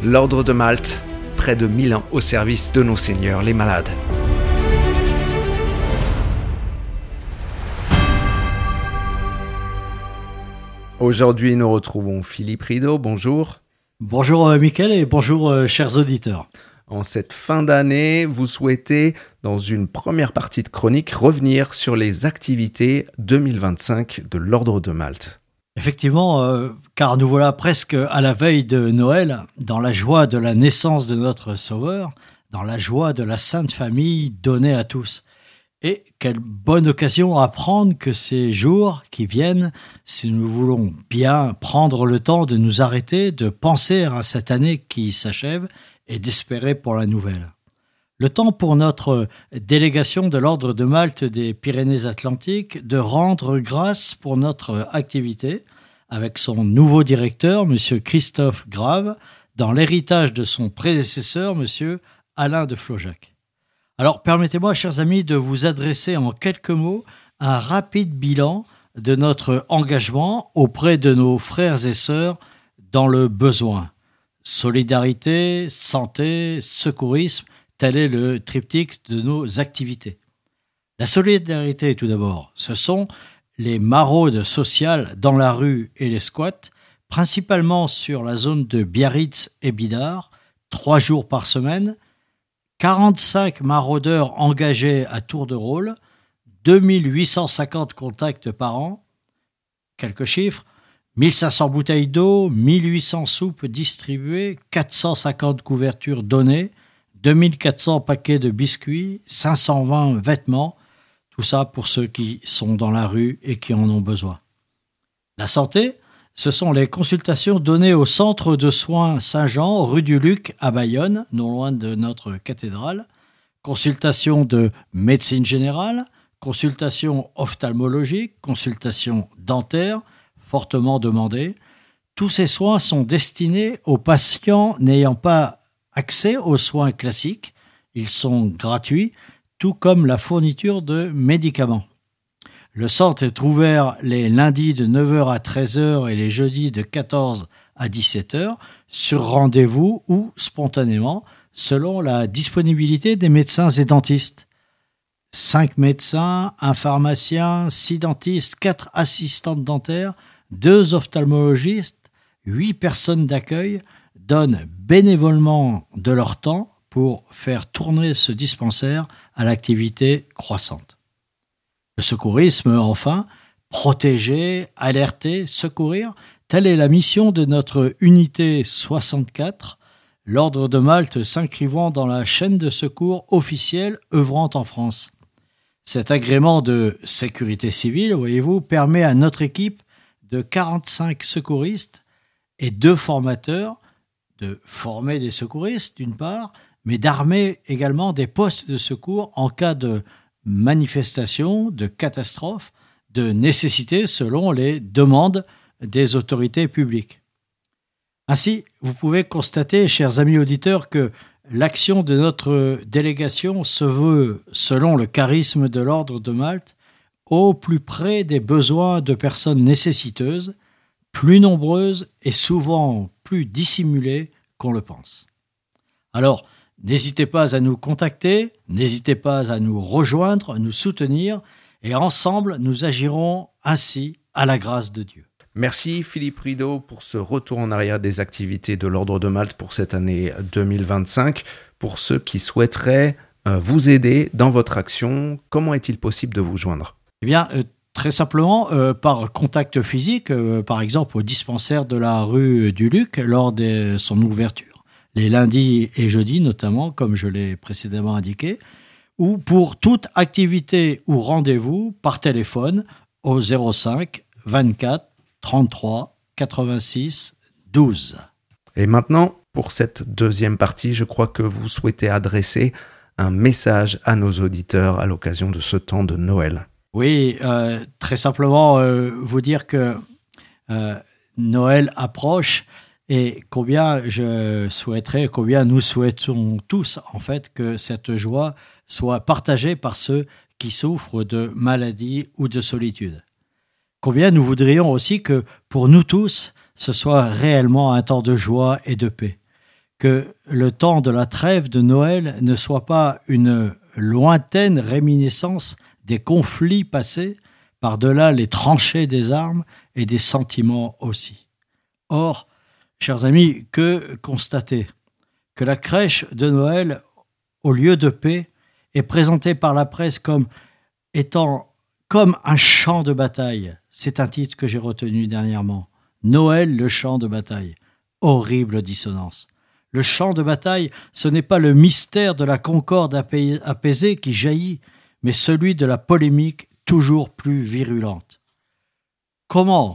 L'Ordre de Malte, près de 1000 ans au service de nos seigneurs les malades. Aujourd'hui, nous retrouvons Philippe Rideau. Bonjour. Bonjour Mickaël et bonjour chers auditeurs. En cette fin d'année, vous souhaitez, dans une première partie de chronique, revenir sur les activités 2025 de l'Ordre de Malte. Effectivement, car nous voilà presque à la veille de Noël, dans la joie de la naissance de notre Sauveur, dans la joie de la Sainte Famille donnée à tous. Et quelle bonne occasion à prendre que ces jours qui viennent, si nous voulons bien prendre le temps de nous arrêter, de penser à cette année qui s'achève et d'espérer pour la nouvelle. Le temps pour notre délégation de l'Ordre de Malte des Pyrénées-Atlantiques de rendre grâce pour notre activité avec son nouveau directeur, M. Christophe Grave, dans l'héritage de son prédécesseur, M. Alain de Flojac. Alors, permettez-moi, chers amis, de vous adresser en quelques mots un rapide bilan de notre engagement auprès de nos frères et sœurs dans le besoin. Solidarité, santé, secourisme, tel est le triptyque de nos activités. La solidarité, tout d'abord, ce sont les maraudes sociales dans la rue et les squats, principalement sur la zone de Biarritz et Bidart, 3 jours par semaine, 45 maraudeurs engagés à tour de rôle, 2850 contacts par an, quelques chiffres, 1500 bouteilles d'eau, 1800 soupes distribuées, 450 couvertures données, 2400 paquets de biscuits, 520 vêtements, tout ça pour ceux qui sont dans la rue et qui en ont besoin. La santé, ce sont les consultations données au centre de soins Saint-Jean, rue du Luc à Bayonne, non loin de notre cathédrale, consultations de médecine générale, consultations ophtalmologiques, consultations dentaires, fortement demandées. Tous ces soins sont destinés aux patients n'ayant pas accès aux soins classiques. Ils sont gratuits, tout comme la fourniture de médicaments. Le centre est ouvert les lundis de 9h à 13h et les jeudis de 14 à 17h, sur rendez-vous ou spontanément, selon la disponibilité des médecins et dentistes. 5 médecins, un pharmacien, 6 dentistes, 4 assistantes dentaires, 2 ophtalmologistes, 8 personnes d'accueil donnent bénévolement de leur temps pour faire tourner ce dispensaire à l'activité croissante. Le secourisme, enfin, protéger, alerter, secourir, telle est la mission de notre unité 64, l'Ordre de Malte s'inscrivant dans la chaîne de secours officielle œuvrant en France. Cet agrément de sécurité civile, voyez-vous, permet à notre équipe de 45 secouristes et 2 formateurs de former des secouristes, d'une part, mais d'armer également des postes de secours en cas de manifestation, de catastrophe, de nécessité selon les demandes des autorités publiques. Ainsi, vous pouvez constater, chers amis auditeurs, que l'action de notre délégation se veut, selon le charisme de l'Ordre de Malte, au plus près des besoins de personnes nécessiteuses, plus nombreuses et souvent plus dissimulées qu'on le pense. Alors, n'hésitez pas à nous contacter, n'hésitez pas à nous rejoindre, à nous soutenir, et ensemble, nous agirons ainsi à la grâce de Dieu. Merci Philippe Rideau pour ce retour en arrière des activités de l'Ordre de Malte pour cette année 2025. Pour ceux qui souhaiteraient vous aider dans votre action, comment est-il possible de vous joindre ? Eh bien, très simplement, par contact physique, par exemple au dispensaire de la rue du Luc, lors de son ouverture, les lundis et jeudis notamment, comme je l'ai précédemment indiqué, ou pour toute activité ou rendez-vous par téléphone au 05 24 33 86 12. Et maintenant, pour cette deuxième partie, je crois que vous souhaitez adresser un message à nos auditeurs à l'occasion de ce temps de Noël. Oui, très simplement vous dire que Noël approche et combien nous souhaitons tous en fait que cette joie soit partagée par ceux qui souffrent de maladie ou de solitude. Combien nous voudrions aussi que pour nous tous, ce soit réellement un temps de joie et de paix. que le temps de la trêve de Noël ne soit pas une lointaine réminiscence des conflits passés, par-delà les tranchées des armes et des sentiments aussi. Or, chers amis, que constater ? Que la crèche de Noël, au lieu de paix, est présentée par la presse comme étant comme un champ de bataille. C'est un titre que j'ai retenu dernièrement. Noël, le champ de bataille. Horrible dissonance. Le champ de bataille, ce n'est pas le mystère de la concorde apaisée qui jaillit, mais celui de la polémique toujours plus virulente. Comment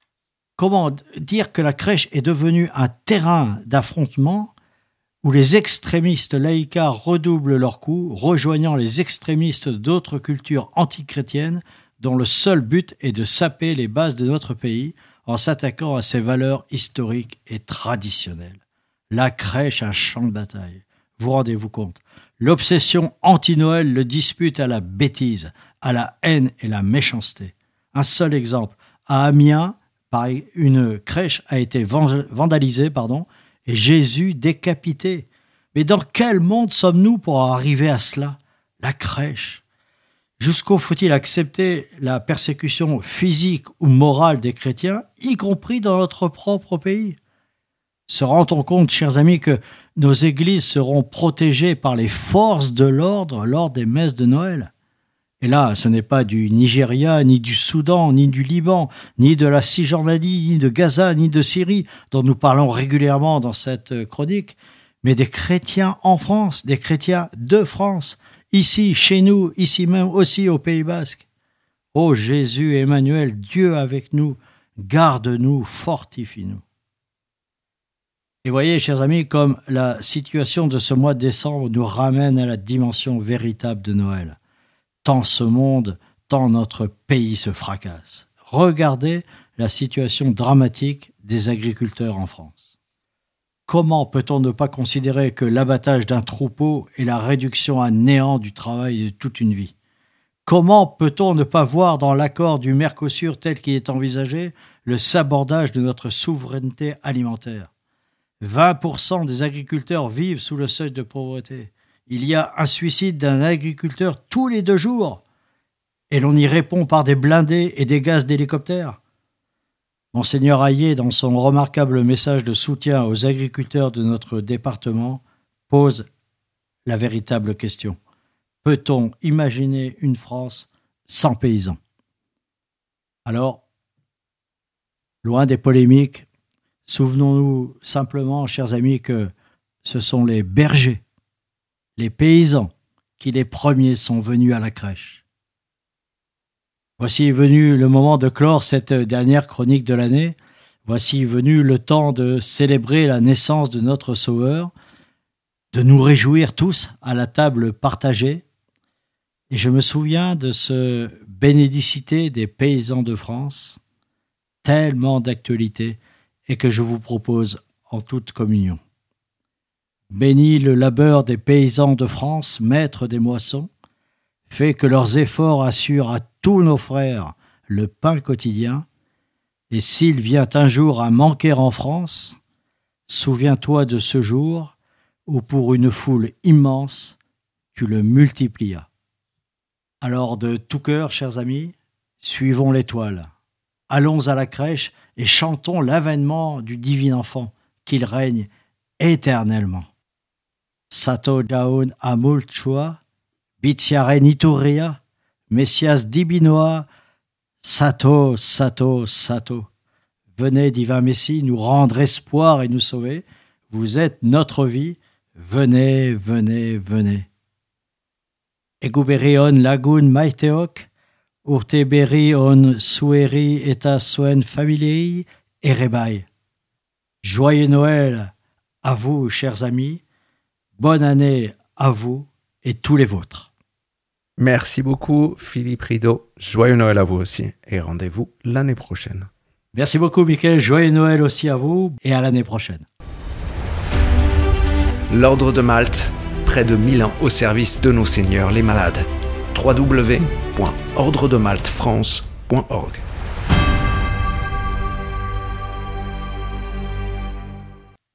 dire que la crèche est devenue un terrain d'affrontement où les extrémistes laïcards redoublent leurs coups, rejoignant les extrémistes d'autres cultures antichrétiennes dont le seul but est de saper les bases de notre pays en s'attaquant à ses valeurs historiques et traditionnelles. La crèche, un champ de bataille. Vous rendez-vous compte ? L'obsession anti-Noël le dispute à la bêtise, à la haine et la méchanceté. Un seul exemple. À Amiens, une crèche a été vandalisée, et Jésus décapité. Mais dans quel monde sommes-nous pour arriver à cela ? La crèche. Jusqu'où faut-il accepter la persécution physique ou morale des chrétiens, y compris dans notre propre pays ? Se rend-on compte, chers amis, que nos églises seront protégées par les forces de l'ordre lors des messes de Noël ? Et là, ce n'est pas du Nigeria, ni du Soudan, ni du Liban, ni de la Cisjordanie, ni de Gaza, ni de Syrie, dont nous parlons régulièrement dans cette chronique, mais des chrétiens en France, des chrétiens de France, ici, chez nous, ici même aussi au Pays Basque. Ô Jésus, Emmanuel, Dieu avec nous, garde-nous, fortifie-nous. Et voyez, chers amis, comme la situation de ce mois de décembre nous ramène à la dimension véritable de Noël. Tant ce monde, tant notre pays se fracasse. Regardez la situation dramatique des agriculteurs en France. Comment peut-on ne pas considérer que l'abattage d'un troupeau est la réduction à néant du travail de toute une vie ? Comment peut-on ne pas voir dans l'accord du Mercosur tel qu'il est envisagé le sabordage de notre souveraineté alimentaire ? 20% des agriculteurs vivent sous le seuil de pauvreté. Il y a un suicide d'un agriculteur tous les 2 jours. Et l'on y répond par des blindés et des gaz d'hélicoptère. Monseigneur Hayet, dans son remarquable message de soutien aux agriculteurs de notre département, pose la véritable question. Peut-on imaginer une France sans paysans ? Alors, loin des polémiques, souvenons-nous simplement, chers amis, que ce sont les bergers, les paysans, qui les premiers sont venus à la crèche. Voici venu le moment de clore cette dernière chronique de l'année. Voici venu le temps de célébrer la naissance de notre Sauveur, de nous réjouir tous à la table partagée. Et je me souviens de ce bénédicité des paysans de France, tellement d'actualité, et que je vous propose en toute communion. Bénis le labeur des paysans de France, maîtres des moissons, fais que leurs efforts assurent à tous nos frères le pain quotidien, et s'il vient un jour à manquer en France, souviens-toi de ce jour où pour une foule immense, tu le multiplias. Alors de tout cœur, chers amis, suivons l'étoile. Allons à la crèche et chantons l'avènement du divin enfant, qu'il règne éternellement. Sato daun amulchua, bitiaren ituria, Messias dibinoa, Sato, Sato, Sato. Venez, divin Messie, nous rendre espoir et nous sauver. Vous êtes notre vie. Venez, venez, venez. Eguberion lagun maiteok, urteberi on sueri eta soen familiei erebai. Joyeux Noël à vous, chers amis. Bonne année à vous et tous les vôtres. Merci beaucoup, Philippe Rideau. Joyeux Noël à vous aussi et rendez-vous l'année prochaine. Merci beaucoup, Mickaël. Joyeux Noël aussi à vous et à l'année prochaine. L'Ordre de Malte, près de 1000 ans au service de nos seigneurs les malades. www.ordredemaltefrance.org